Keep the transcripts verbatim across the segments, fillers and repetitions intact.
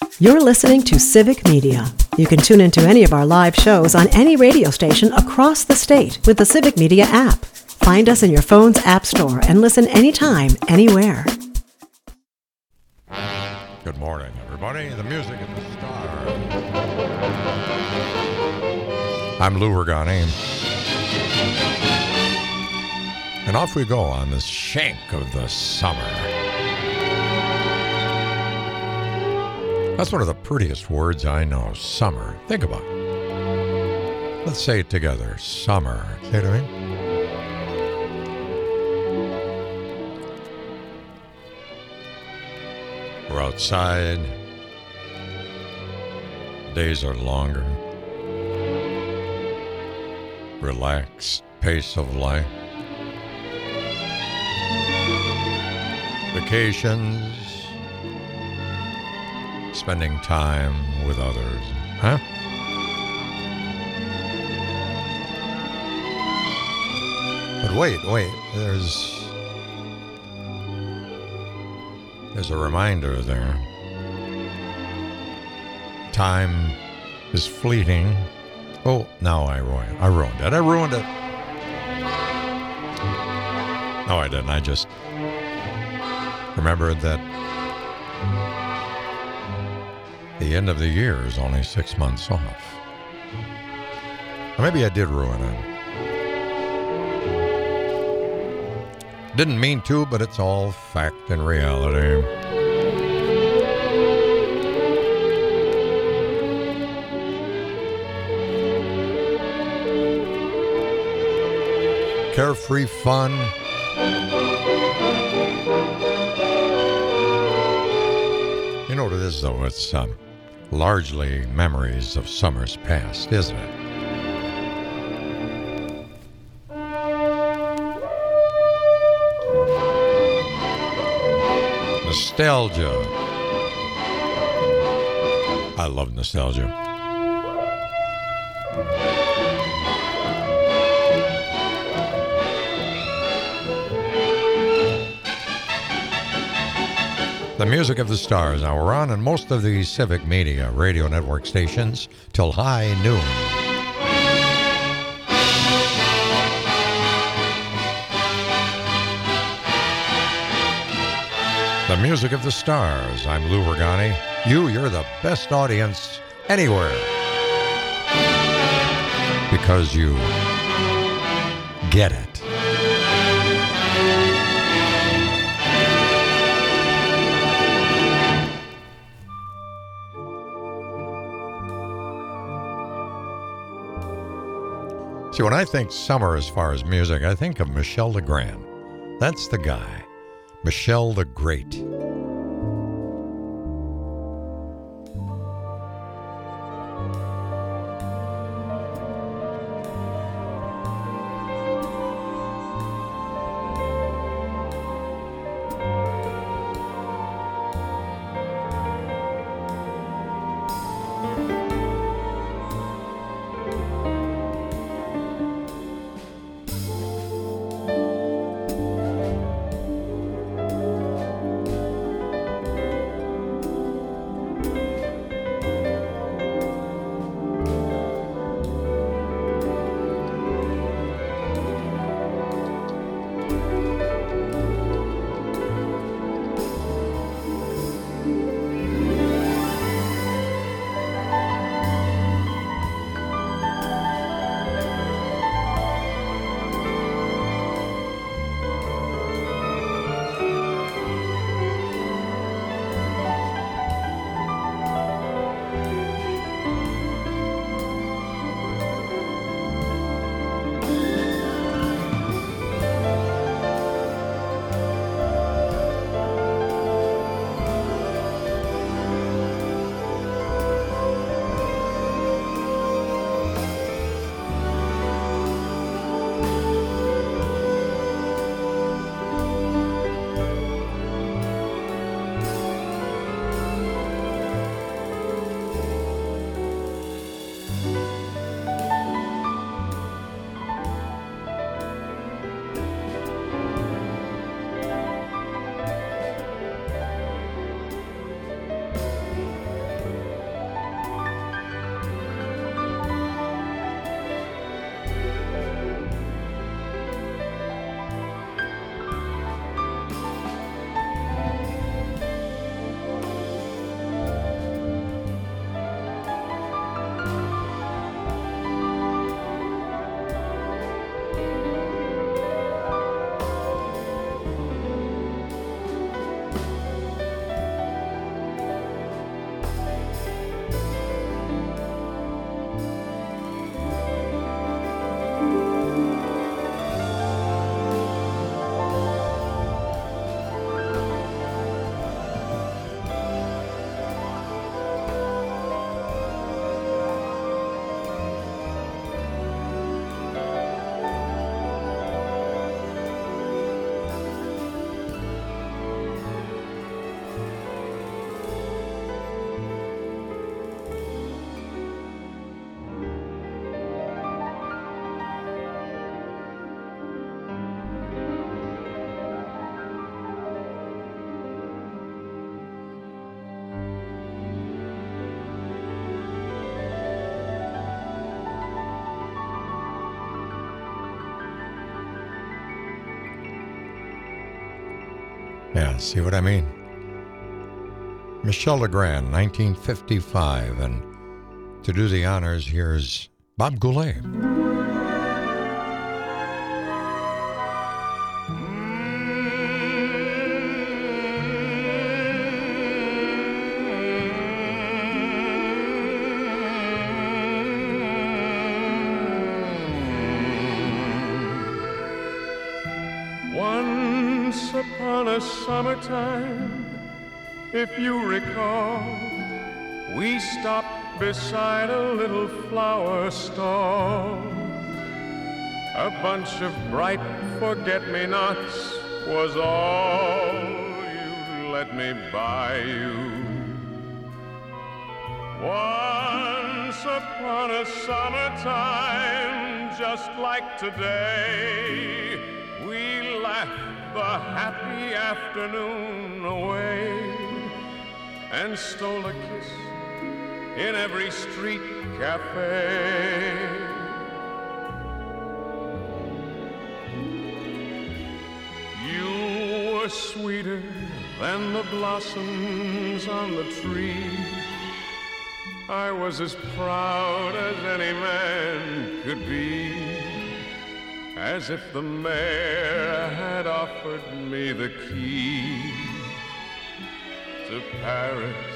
You're listening to Civic Media. You can tune into any of our live shows on any radio station across the state with the Civic Media app. Find us in your phone's app store and listen anytime, anywhere. Good morning, everybody. The music of the stars. I'm Lou Regani. And off we go on this shank of the summer. That's one of the prettiest words I know, summer. Think about it. Let's say it together, summer. Say it to me. We're outside. Days are longer. Relaxed pace of life. Vacations. Spending time with others. Huh? But wait, wait. There's... There's a reminder there. Time is fleeting. Oh, now I ruined it. I ruined it. I ruined it. No, I didn't. I just remembered that the end of the year is only six months off. Or maybe I did ruin it. Didn't mean to, but it's all fact and reality. Carefree fun. You know what it is, though? It's um, largely memories of summers past, isn't it? Nostalgia. I love nostalgia. The music of the stars. Now we're on in most of the Civic Media radio network stations till high noon. The music of the stars. I'm Lou Regani. You, you're the best audience anywhere. Because you get it. See, when I think summer as far as music, I think of Michel Legrand. That's the guy. Michel the Great. Yeah, see what I mean? Michel Legrand, nineteen fifty-five. And to do the honors, here's Bob Goulet. Once upon a summertime, if you recall, we stopped beside a little flower stall. A bunch of bright forget-me-nots was all you let me buy you. Once upon a summertime, just like today, we laughed the happy afternoon away and stole a kiss in every street cafe. You were sweeter than the blossoms on the tree. I was as proud as any man could be, as if the mayor had offered me the key to Paris.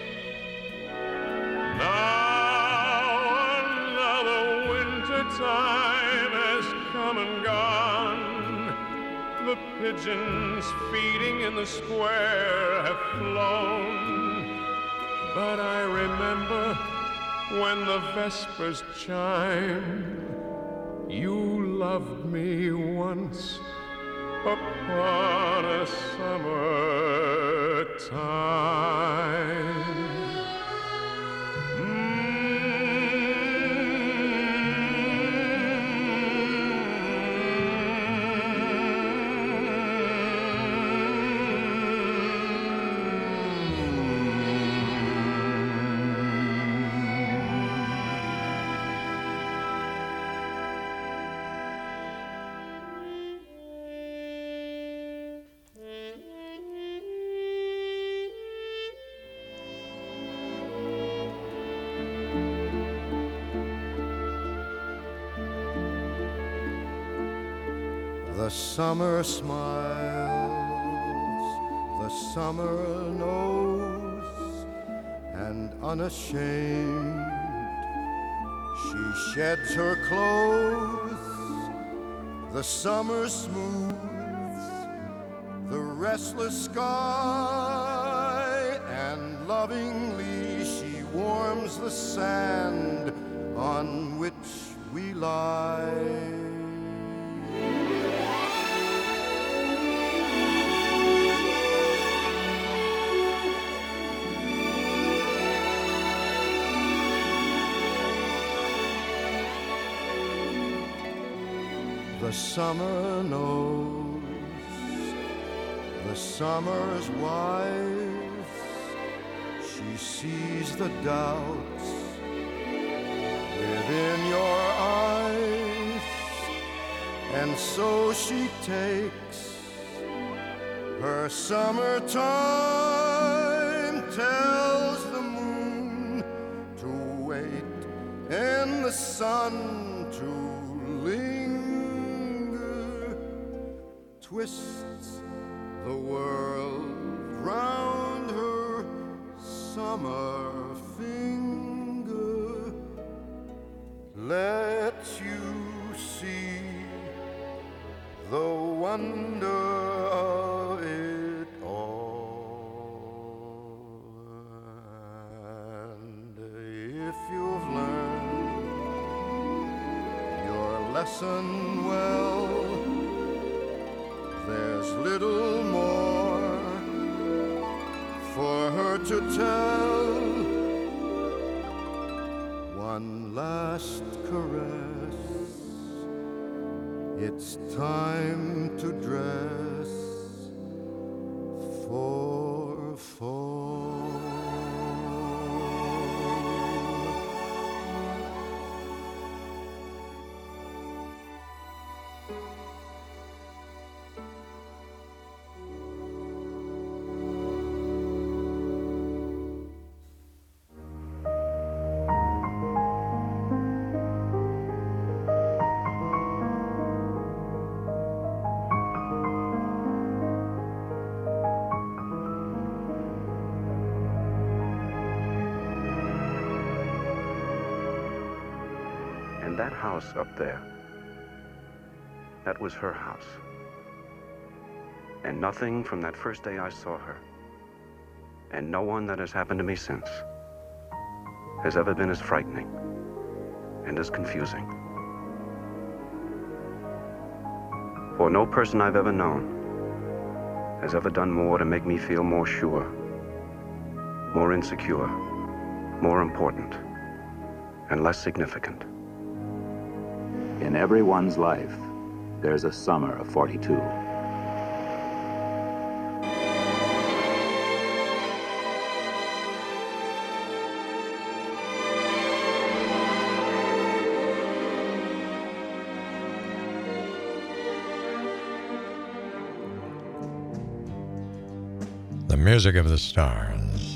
Now another winter time has come and gone. The pigeons feeding in the square have flown. But I remember when the vespers chimed, you loved me once upon a summer time. The summer smiles, the summer knows, and unashamed she sheds her clothes. The summer smooths the restless sky, and lovingly she warms the sand on which we lie. The summer knows, the summer's wise. She sees the doubts within your eyes, and so she takes her summertime, tells the moon to wait and the sun to linger, twists the world round her summer finger, lets you see the wonder of it all. And if you've learned your lesson well, there's little more for her to tell. One last caress, it's time to dress for fall. And that house up there, that was her house. And nothing from that first day I saw her, and no one that has happened to me since, has ever been as frightening and as confusing. For no person I've ever known has ever done more to make me feel more sure, more insecure, more important, and less significant. In everyone's life, there's a summer of forty-two. The music of the stars.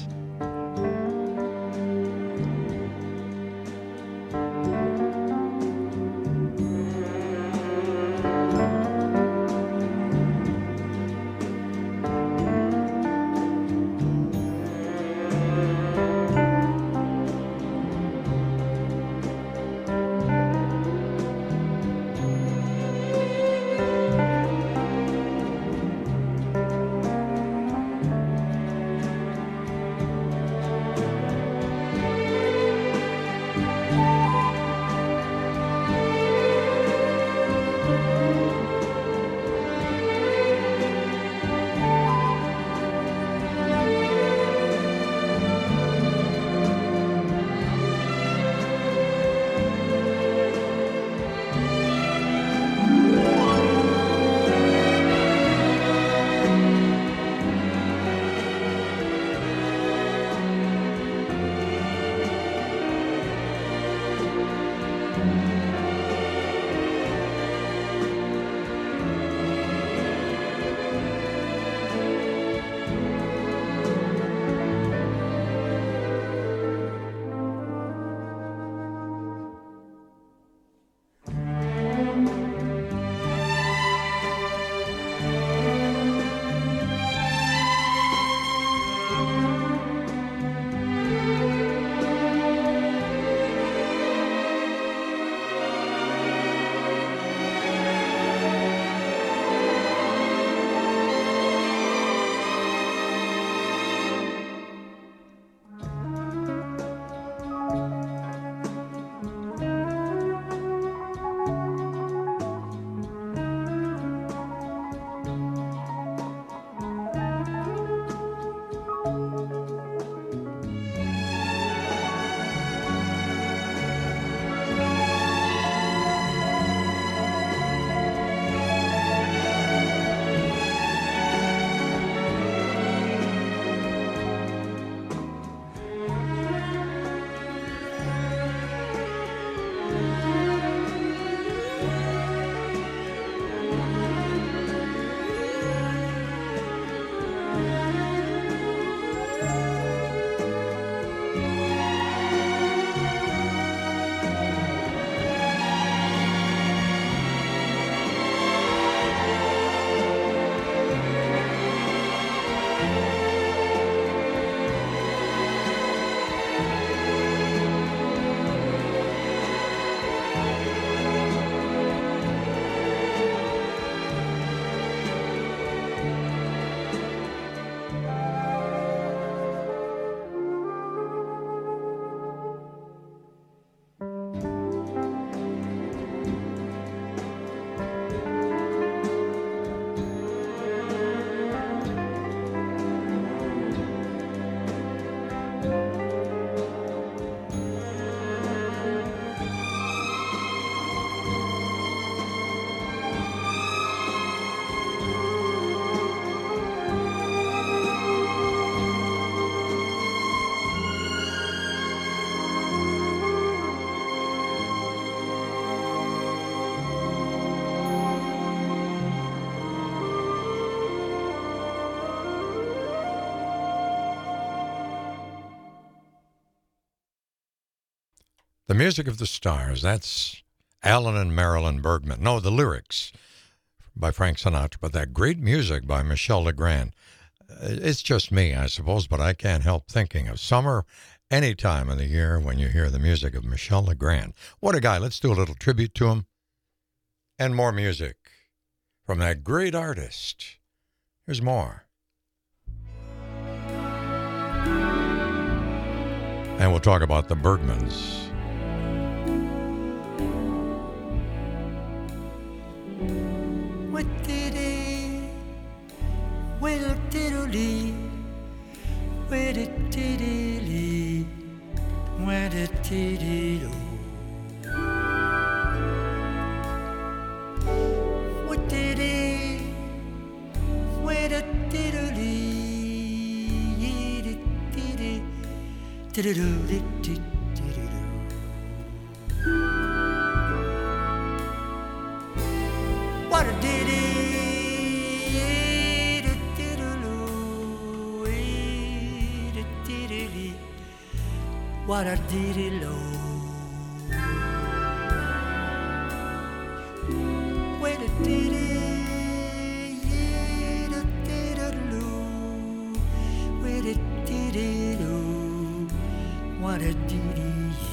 The music of the stars, that's Alan and Marilyn Bergman. No, the lyrics by Frank Sinatra, but that great music by Michel Legrand. It's just me, I suppose, but I can't help thinking of summer any time of the year when you hear the music of Michel Legrand. What a guy. Let's do a little tribute to him. And more music from that great artist. Here's more. And we'll talk about the Bergmans. What did he? Well, diddly. Where did diddly? Where did diddly? What did he? Where did diddly? Diddly. Diddly. What a ditty, what a ditty low. Wait a ditty, wait a ditty low. What a ditty.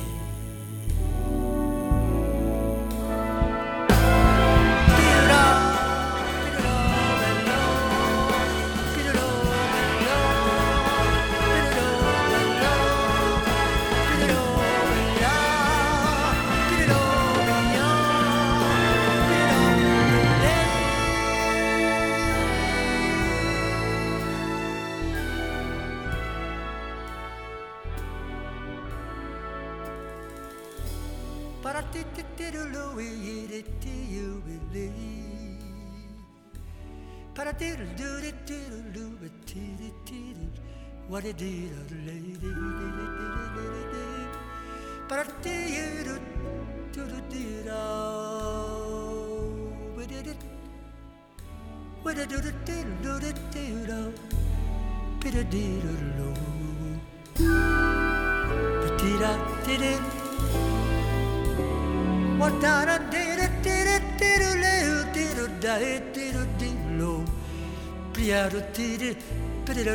What a dear lady, but I tell you to the dear, what did it? What I do the dear, do the dear, bit of dear low, but did I did it? What did I did it? Did it? Did it? Did it? Did it? Did it? Did it? Low, Piero did it. What a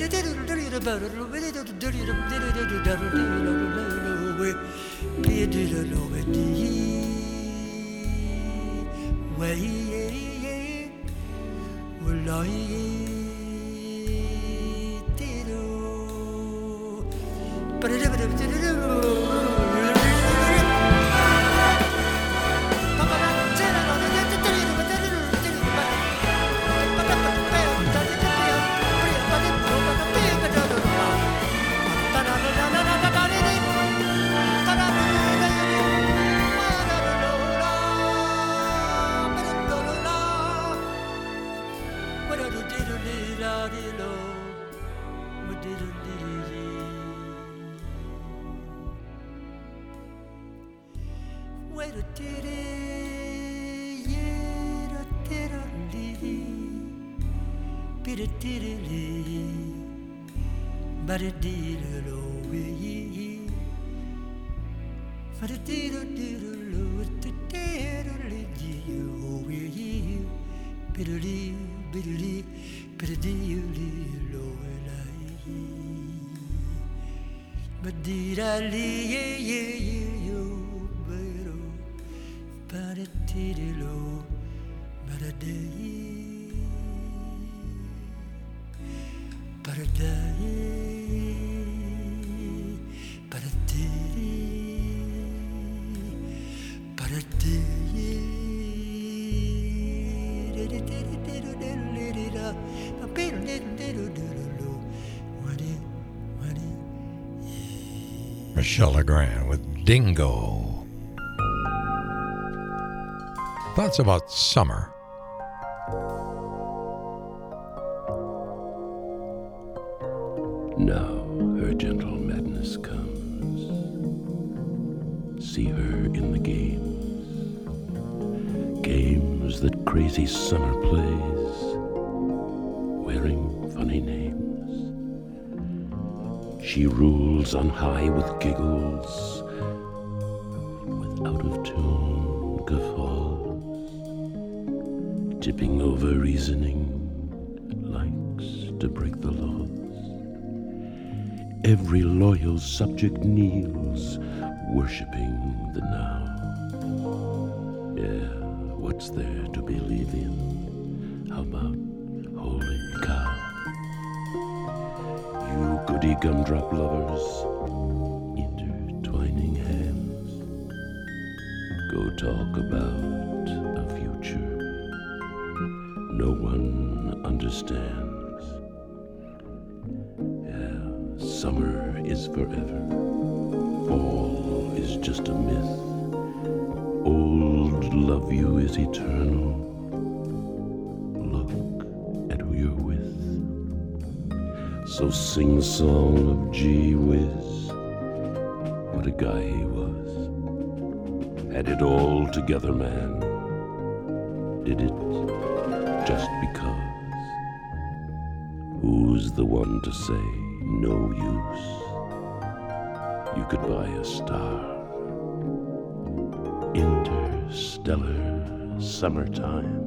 Michel Legrand with Dingo. Thoughts about summer. Now her gentle madness comes. See her in the games, games that crazy summer plays, wearing funny names. She rules on high with giggles, with out-of-tune guffaws, tipping over reasoning, likes to break the laws. every loyal subject kneels, worshipping the now. Yeah, what's there to believe in? How about holy cow? You goody gumdrop lovers, intertwining hands, go talk about a future no one understands. Yeah, summer is forever, fall is just a myth. Old love you is eternal. Look at who you're with. So sing a song of gee whiz. What a guy he was. Had it all together, man. Did it just because? Who's the one to say no use? You could buy a star. Interstellar summertime.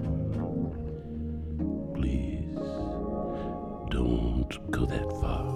Please don't go that far.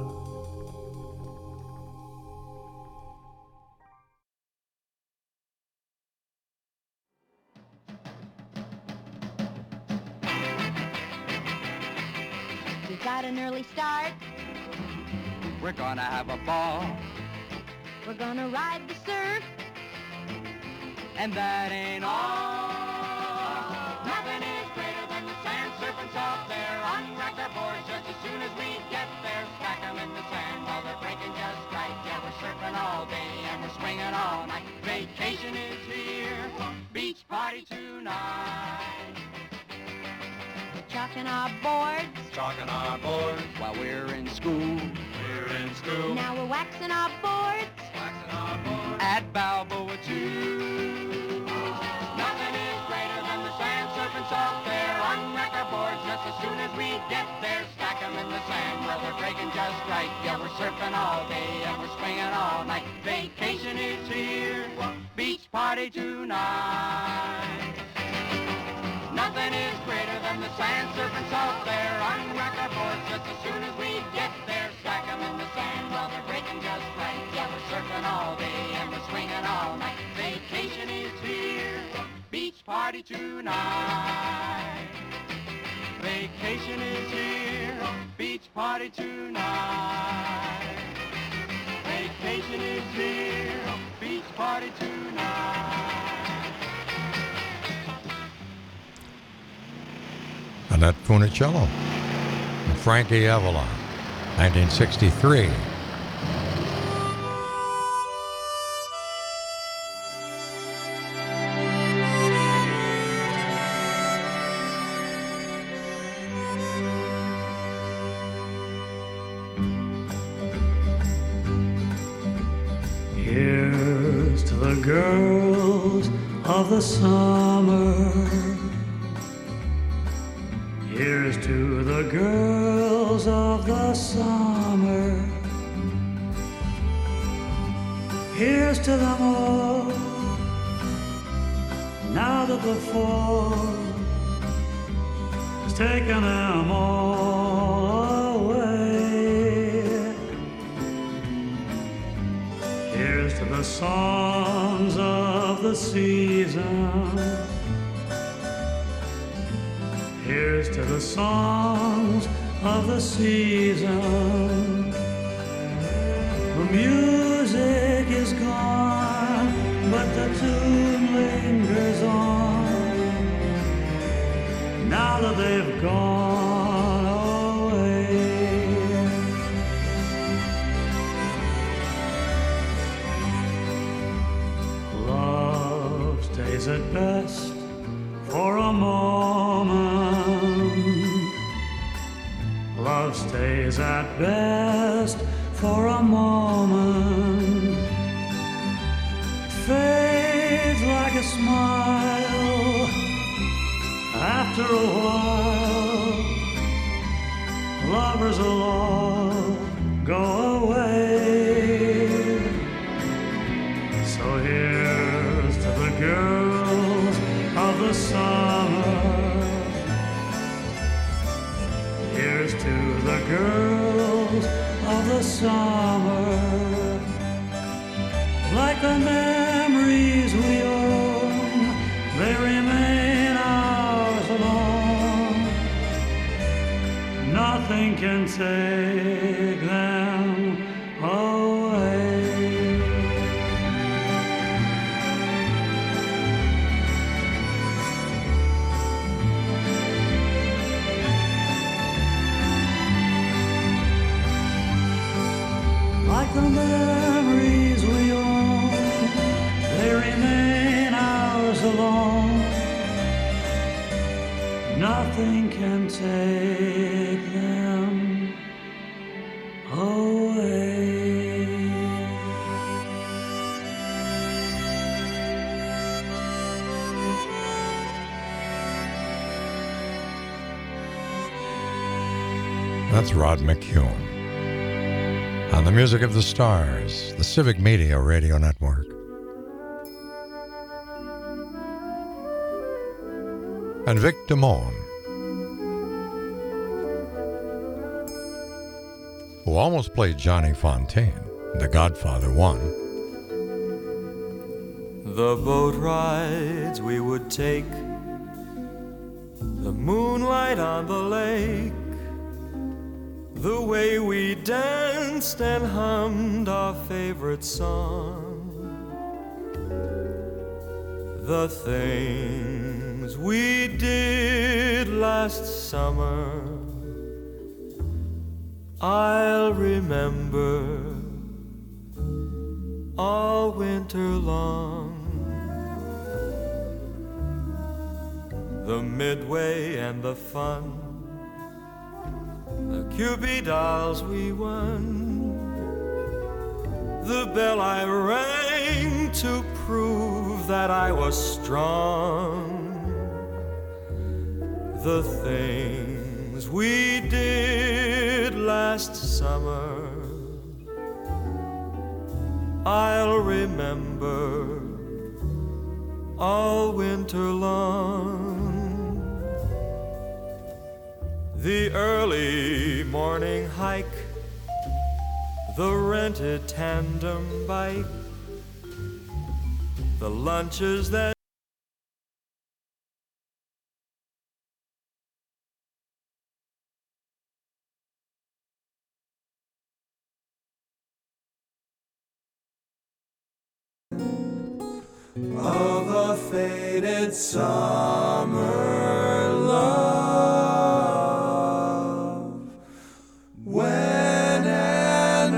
We got an early start. We're gonna have a ball. We're gonna ride the surf. And that ain't all. Nothing is greater than the sand serpents out there. Unrack our boards just as soon as we get there. Stack them in the sand while they're breaking just right. Yeah, we're surfing all day and we're swinging all night. Vacation is here. Beach party tonight. We're chalking our boards. Chalking our boards while we're in school. We're in school. Now we're waxing our boards. Waxing our boards at Balboa too. Nothing is greater than the sand serpents out there. Unrack our boards just as soon as we get there. Stack them in the sand while they're breaking just right. Yeah, we're surfing all day and we're swinging all night. Vacation is here. Beach party tonight. Nothing is greater than the sand serpents out there. Unrack our boards just as soon as we get there. Stack them in the sand while they're breaking just right. Yeah, we're surfing all day and we're swinging all night. Vacation is here. Beach party tonight. Vacation is here. Beach party tonight. Vacation is here. Beach party tonight. Annette Funicello and Frankie Avalon, nineteen sixty-three. Here's to the girls of the summer. Here's to the girls of the summer. Here's to them all. Now that the fall has taken them all away. Here's to the songs of the season. Here's to the songs of the season. The music is gone, but the tune lingers on. Now that they've gone away. Love stays at best for a moment. Love stays at best for a moment. It fades like a smile after a while. Lovers will all go away. So here's to the girls of the summer. Here's to the girls of the summer. like the memories we own, they remain ours alone. Nothing can take them away. Like the memories we own, they remain ours alone. Nothing can take them away. That's Rod McKuen. On the Music of the Stars, the Civic Media Radio Network. And Vic Damone, who almost played Johnny Fontaine, The Godfather one. The boat rides we would take, the moonlight on the lake, the way we danced and hummed our favorite song, the things we did last summer, I'll remember all winter long. The midway and the fun, the Cupid dolls we won, the bell I rang to prove that I was strong, the things we did last summer, I'll remember all winter long. The early morning hike, the rented tandem bike, the lunches that of a faded summer love, when an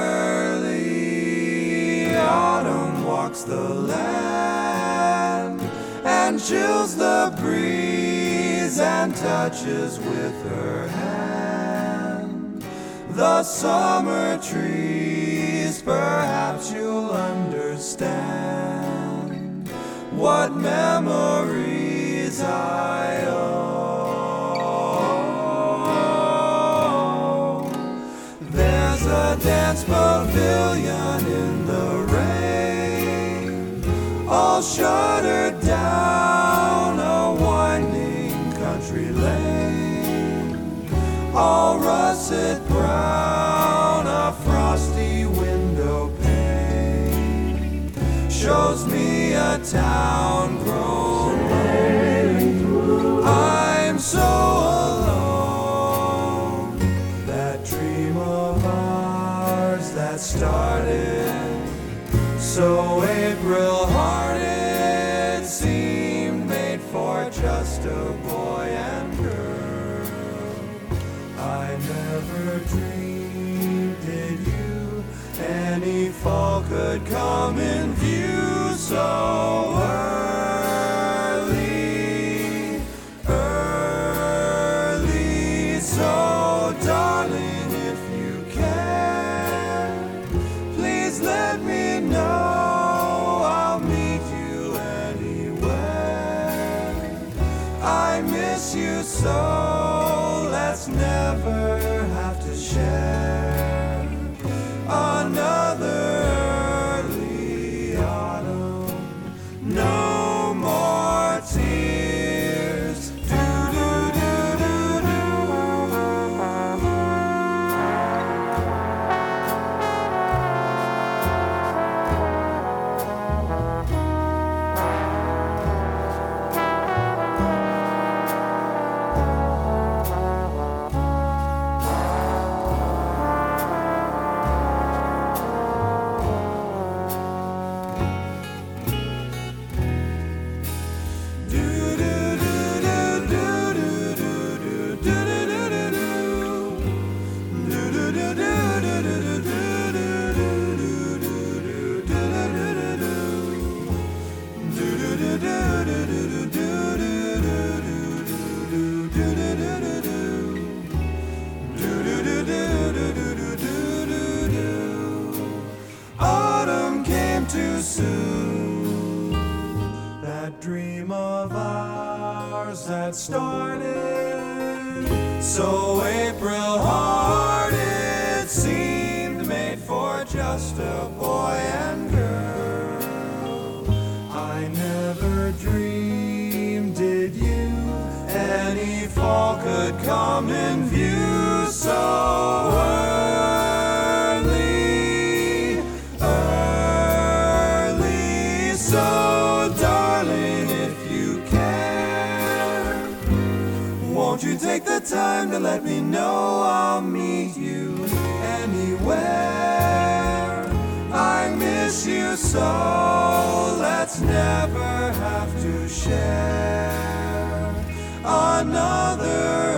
early autumn walks the land and chills the breeze and touches with her hand the summer trees. Perhaps you'll understand what memories I owe. There's a dance pavilion in the rain, all shuttered down a winding country lane, all russet brown, a frosty window pane shows me a town grown lonely. I'm so alone. That dream of ours that started so April-hearted seemed made for just a boy and girl. I never dreamed, did you, any fall could come in view so early, early. So darling, if you can, please let me know. I'll meet you anywhere. I miss you so, let's never have to share another early autumn. No more tears. Do, do, do, do, do. too soon. That dream of ours that started so April-hearted seemed made for just a boy and girl. I never dreamed, did you, any fall could come in view so early, early. So darling, if you care, won't you take the time to let me know? I'll meet you anywhere. I miss you so, let's never have to share another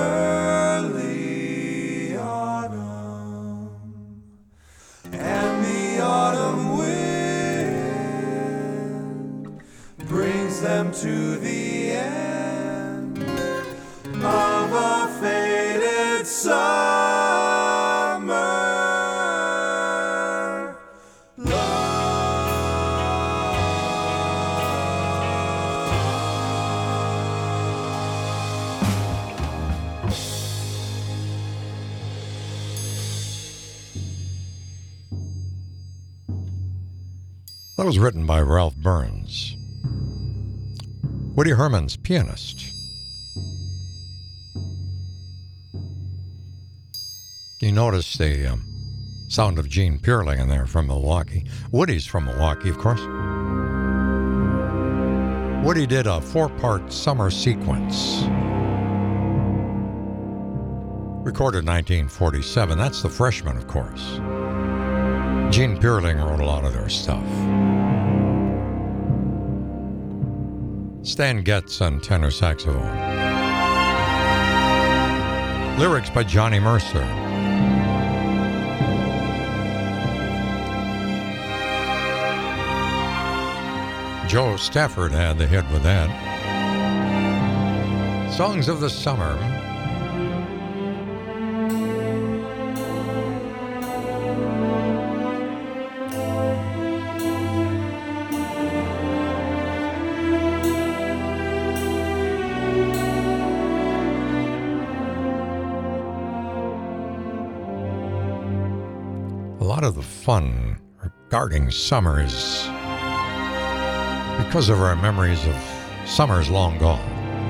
early autumn. And the autumn wind brings them to the end of a faded summer That was written by Ralph Burns. Woody Herman's pianist. You notice the um, sound of Gene Peerling in there from Milwaukee. Woody's from Milwaukee, of course. Woody did a four-part summer sequence. Recorded in nineteen forty-seven. That's The Freshman, of course. Gene Peerling wrote a lot of their stuff. Stan Getz on tenor saxophone. Lyrics by Johnny Mercer. Joe Stafford had the hit with that. Songs of the Summer. A lot of the fun regarding summer is because of our memories of summers long gone.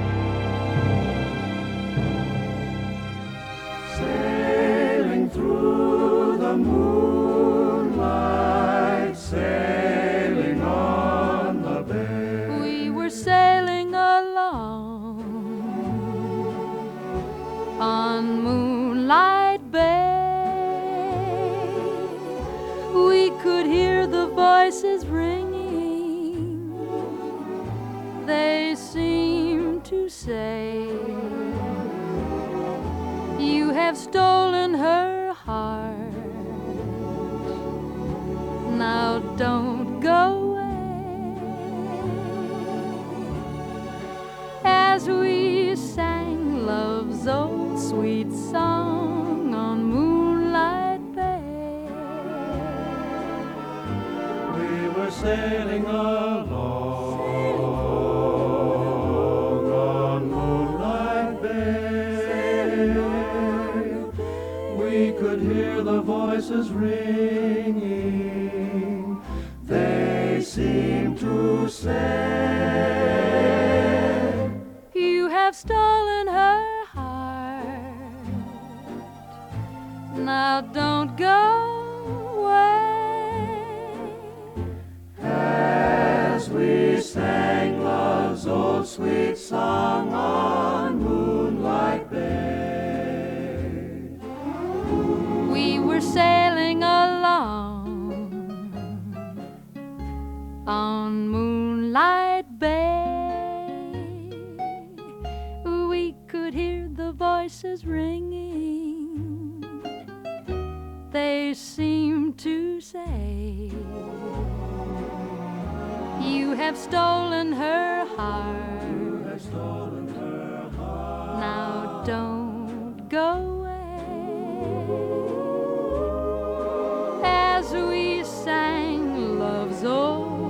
Sailing through the moonlight, sailing on the bay. We were sailing along on Moonlight Bay. We could hear the voices ringing. They seem to say, you have stolen her heart. Now don't go away. As we sang love's old sweet song on Moonlight Bay, We were sailing along on Moonlight Bay. We could hear the voices ringing. They seemed to say, you have stolen her heart. Now don't go away. as we sang love's old sweet song on Moonlight Bay. We were sailing along on Moonlight Bay. We could hear the voices ringing. They seemed to say, you have stolen her heart. You have stolen her heart. Now don't go as we sang love's old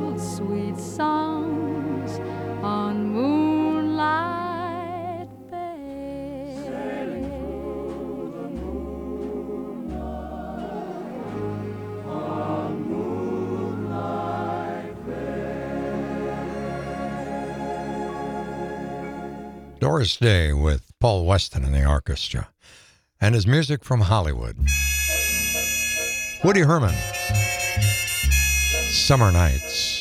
Doris Day with Paul Weston and the orchestra, and his music from Hollywood. Woody Herman, Summer Nights.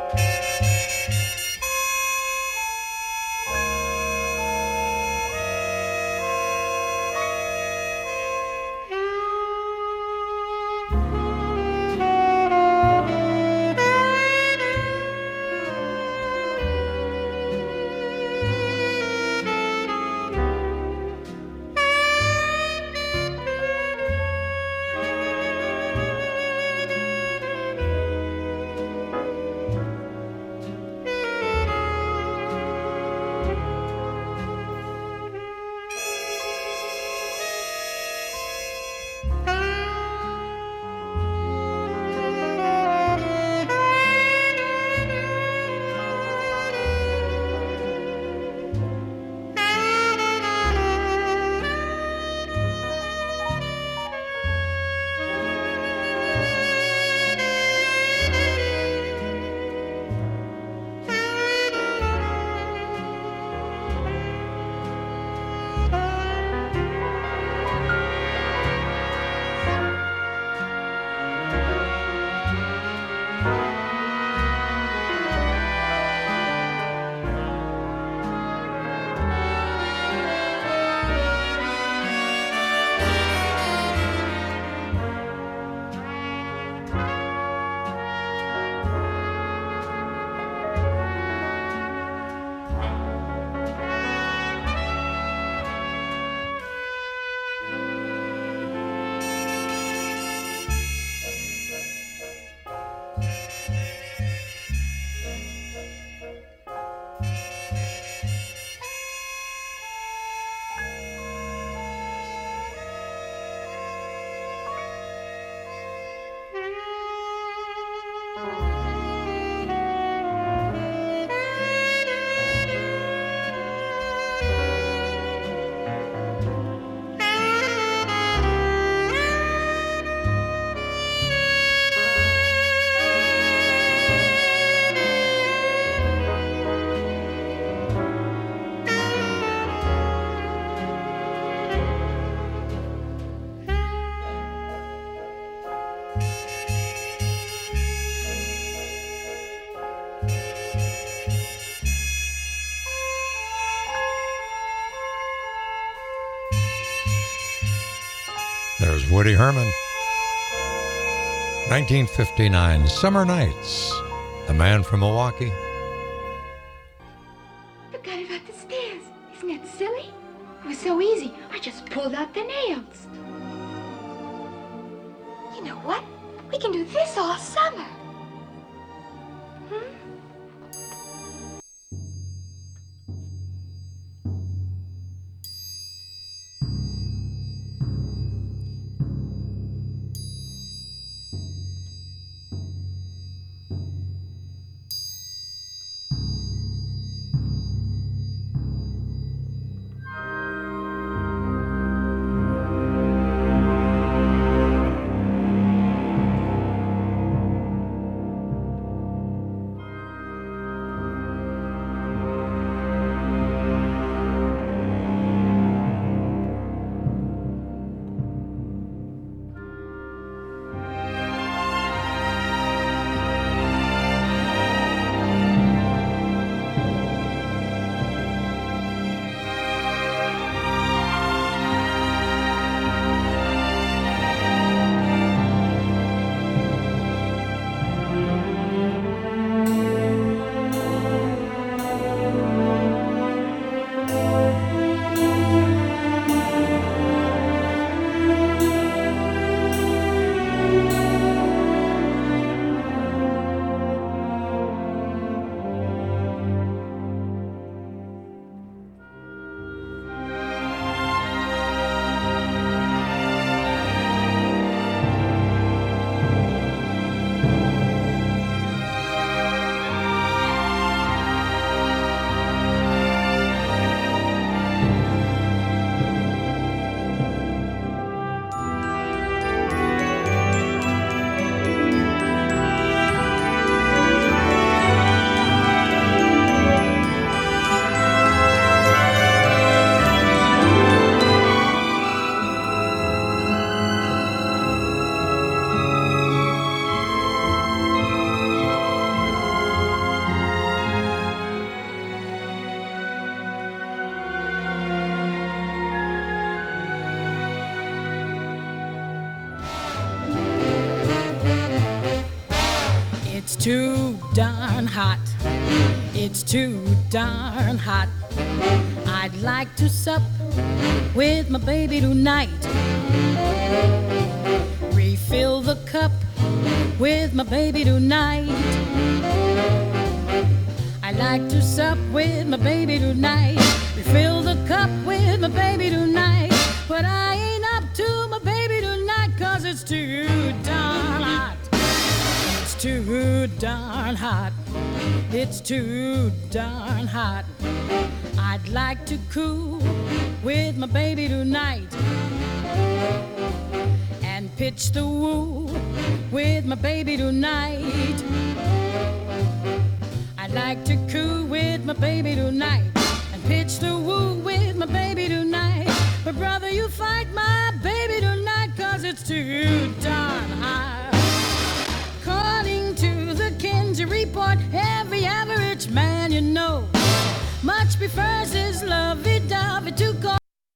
There's Woody Herman. nineteen fifty-nine, Summer Nights. The Man from Milwaukee. Forgot about the stairs. Isn't that silly? It was so easy. I just pulled out the nails. You know what? We can do this all summer. Hmm? It's too darn hot. It's too darn hot. I'd like to sup with my baby tonight. Refill the cup with my baby tonight. I'd like to sup with my baby tonight. Refill the cup with my baby tonight. But I ain't up to my baby tonight, 'cause it's too darn hot. It's too darn hot. It's too darn hot. I'd like to cool with my baby tonight and pitch the woo with my baby tonight. I'd like to cool with my baby tonight and pitch the woo with my baby tonight. But brother, you fight my baby tonight, 'cause it's too darn hot. According to the Kinsey report, every average man you know much prefers his lovey-dovey to go.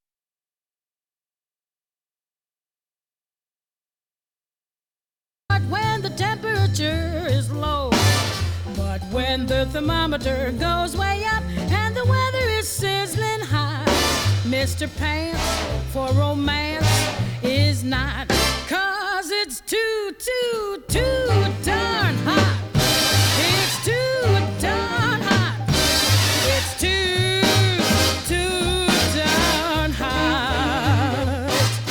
When the temperature is low, but when the thermometer goes way up and the weather is sizzling hot, Mister Pants for romance is not, 'cause it's too, too, too darn hot. It's too darn hot. It's too, too darn hot.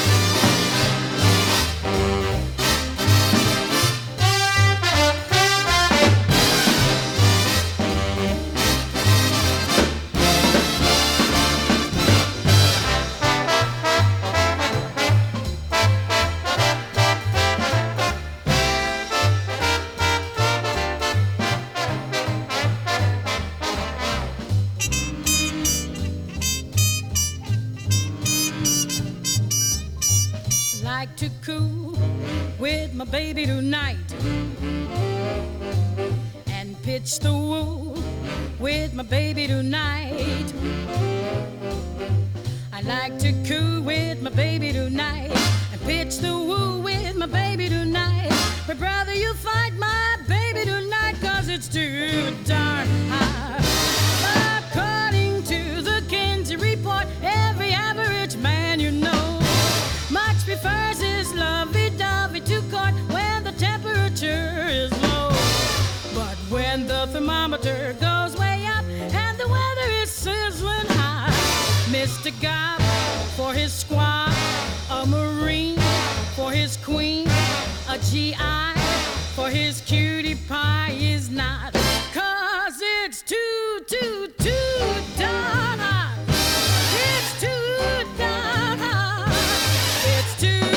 Like to cool with my baby tonight and pitch the woo with my baby tonight. I like to cool with my baby tonight and pitch the woo with my baby tonight. But brother, you fight my baby tonight, 'cause it's too darn hot. According to the Kinsey report, every average man you know much prefers his lovey-dovey to court when the temperature is low. But when the thermometer goes way up and the weather is sizzling hot, Mister Gobb for his squad, a Marine for his queen, a G I for his cutie pie is not, 'cause it's too, too, too darn hot. It's too darn hot. It's too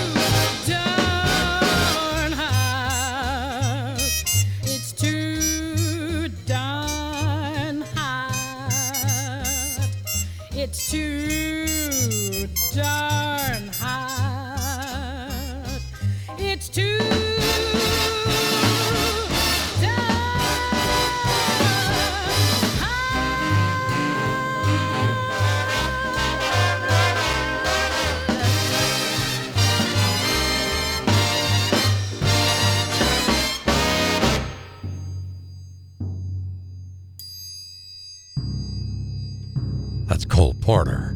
darn hot. It's too darn hot. It's too darn hot. It's too That's Cole Porter.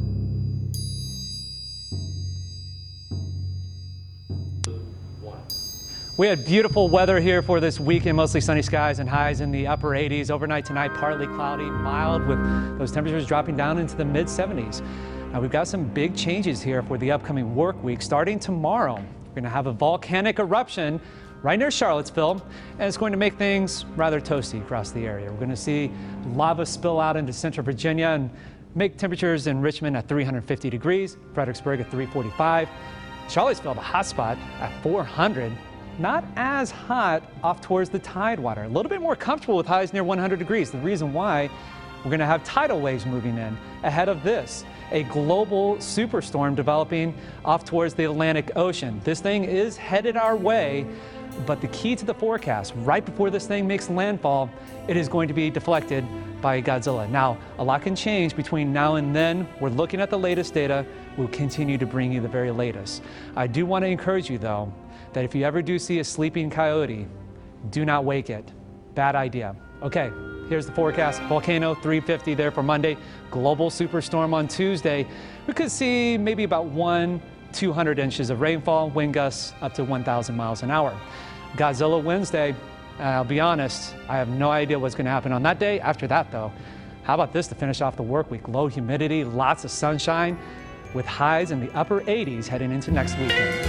We had beautiful weather here for this weekend, mostly sunny skies and highs in the upper eighties. Overnight tonight, partly cloudy, mild, with those temperatures dropping down into the mid seventies. Now, we've got some big changes here for the upcoming work week. Starting tomorrow, we're going to have a volcanic eruption right near Charlottesville, and it's going to make things rather toasty across the area. We're going to see lava spill out into central Virginia and make temperatures in Richmond at three hundred fifty degrees, Fredericksburg at three forty-five, Charlottesville, the hot spot, at four hundred. Not as hot off towards the Tidewater. A little bit more comfortable with highs near one hundred degrees. The reason why, we're going to have tidal waves moving in ahead of this. A global superstorm developing off towards the Atlantic Ocean. This thing is headed our way, but the key to the forecast, right before this thing makes landfall, it is going to be deflected by Godzilla. Now, a lot can change between now and then. We're looking at the latest data. We'll continue to bring you the very latest. I do want to encourage you, though, that if you ever do see a sleeping coyote, Do not wake it. Bad idea. Okay, here's the forecast. Volcano three fifty there for Monday. Global superstorm on Tuesday. We could see maybe about one, two hundred inches of rainfall, wind gusts up to one thousand miles an hour. Godzilla Wednesday. I'll be honest, I have no idea what's going to happen on that day. After that, though, how about this to finish off the work week? Low humidity, lots of sunshine, with highs in the upper eighties heading into next weekend.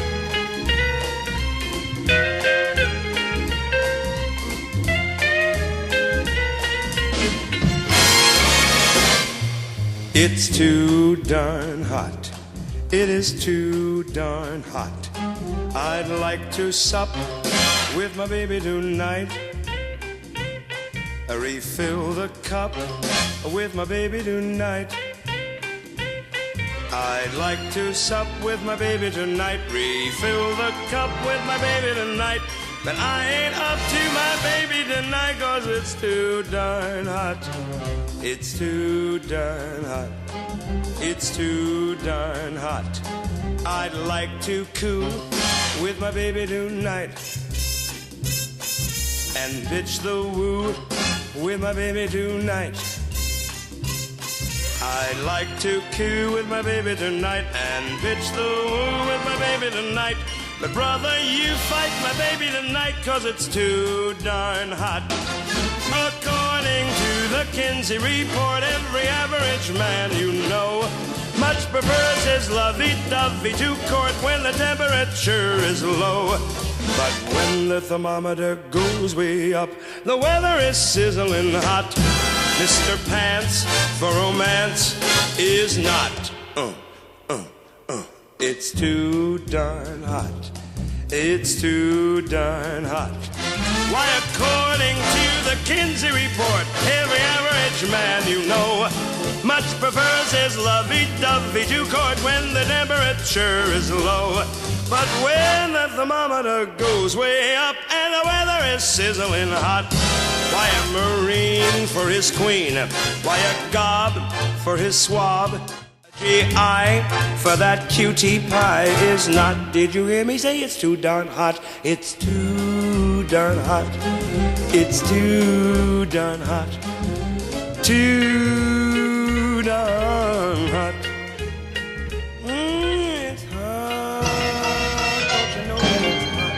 It's too darn hot. It is too darn hot. I'd like to sup with my baby tonight. Refill the cup with my baby tonight. I'd like to sup with my baby tonight. Refill the cup with my baby tonight. But I ain't up to my baby tonight, 'cause it's too darn hot. It's too darn hot. It's too darn hot. I'd like to cool with my baby tonight and bitch the woo with my baby tonight. I'd like to coo with my baby tonight and bitch the woo with my baby tonight. But brother, you fight my baby tonight, 'cause it's too darn hot. According to the Kinsey report, every average man you know much prefers his lovey-dovey to court when the temperature is low. But when the thermometer goes way up, the weather is sizzling hot. Mister Pants for romance is not. Uh, uh, uh. It's too darn hot. It's too darn hot. Why, according to the Kinsey report, every average man you know much prefers his lovey-dovey to court when the temperature is low. But when the thermometer goes way up and the weather is sizzling hot, why a Marine for his queen, why a gob for his swab, G I for that cutie pie is not. Did you hear me say it's too darn hot? It's too darn hot. It's too darn hot. Too darn hot. Mm, it's hot. Don't you know it's hot?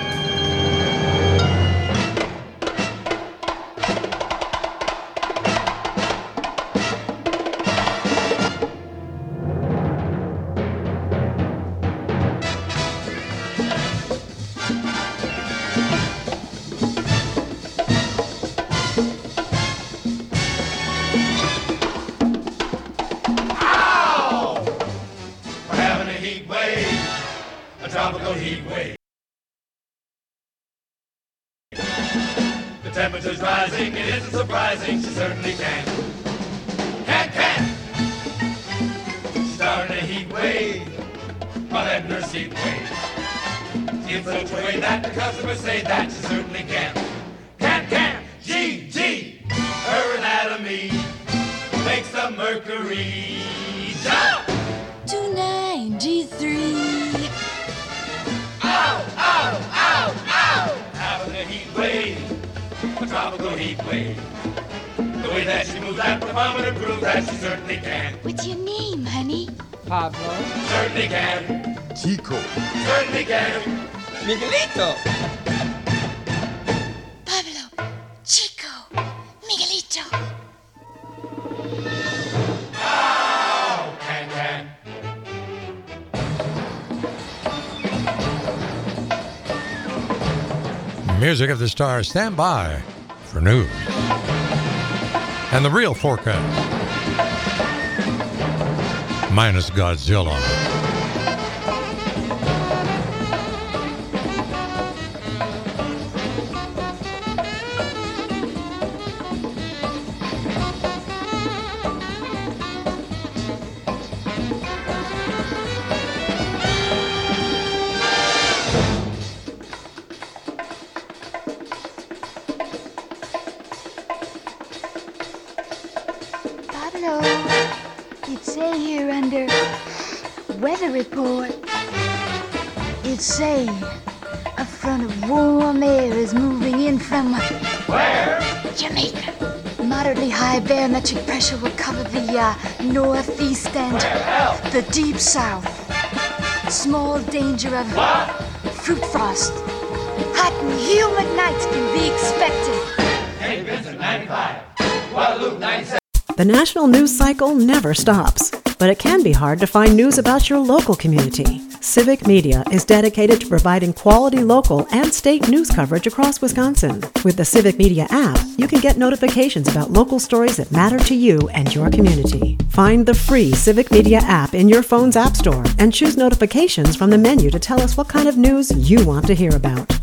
Tropical heat wave. The temperature's rising, it isn't surprising, she certainly can. Can, can! She's starting a heat wave, while letting her seat wave. In such a way that the customers say that she certainly can. Can, can! G, G! Her anatomy makes the mercury jump! two nine G three. Ow, ow, ow, ow! Having a heat wave, a tropical heat wave. The way that she moves that thermometer proves that she certainly can. What's your name, honey? Pablo. Certainly can. Chico. Certainly can. Miguelito. Pablo. Chico. Miguelito. Ow! Can, can. Music of the Stars, stand by for news and the real forecast. Minus Godzilla. Weather report. It say a front of warm air is moving in from Where? Jamaica. Moderately high barometric pressure will cover the uh, northeast and the deep south. Small danger of what? Fruit frost. Hot and humid nights can be expected. Cape Vincent ninety-five, Guadalupe ninety-seven. The national news cycle never stops, but it can be hard to find news about your local community. Civic Media is dedicated to providing quality local and state news coverage across Wisconsin. With the Civic Media app, you can get notifications about local stories that matter to you and your community. Find the free Civic Media app in your phone's app store and choose notifications from the menu to tell us what kind of news you want to hear about.